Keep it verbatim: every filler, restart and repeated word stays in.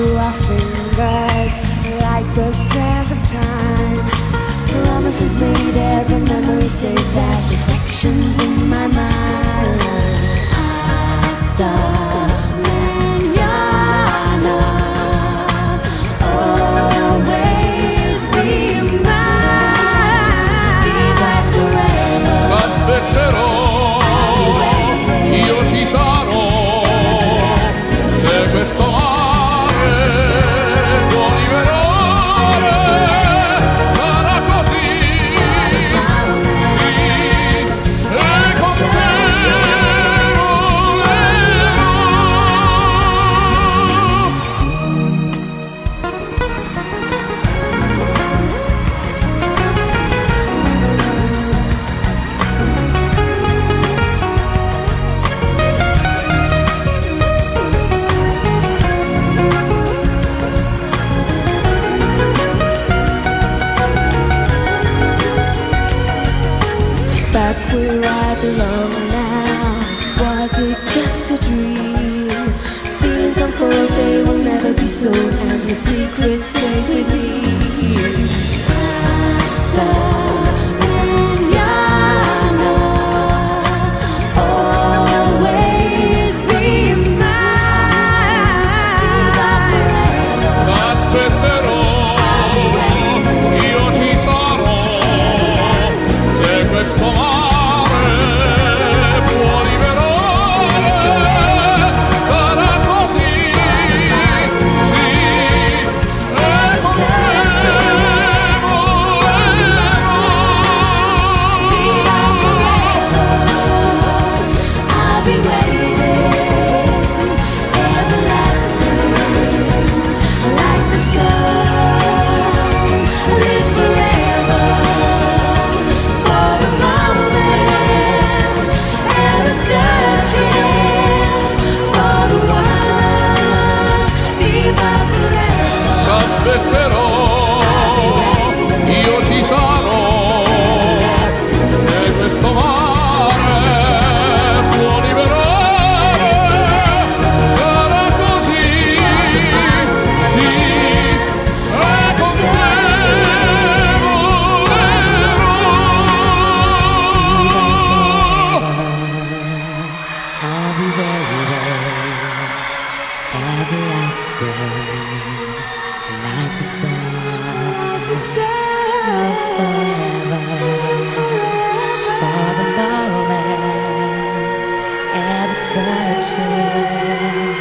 through our fingers like the sands of time. Promises made, every memory saved as reflections in my mind. Hasta mañana, always be mine. Be back forever. T'aspetterò, io ci sarò, se questo mare può liberare, sarà così, sì, e con te back where I belong now. Was it just a dream? Feelings unfold, they will never be sold, and the secrets stay with me. Hasta mañana, always be mine. t'aspetterò, io ci sarò, se questo mare può liberare, sarà così, sì, e con te I'll be waiting, everlasting, like the sun. Live forever for the moment, ever searching for the one. Viva forever. t'aspetterò, io ci sarò, e questo mare può liberare, sarà così, sì, e con te volerò. I'll be waiting, everlasting, like the sun. Forever, for the moment, ever searching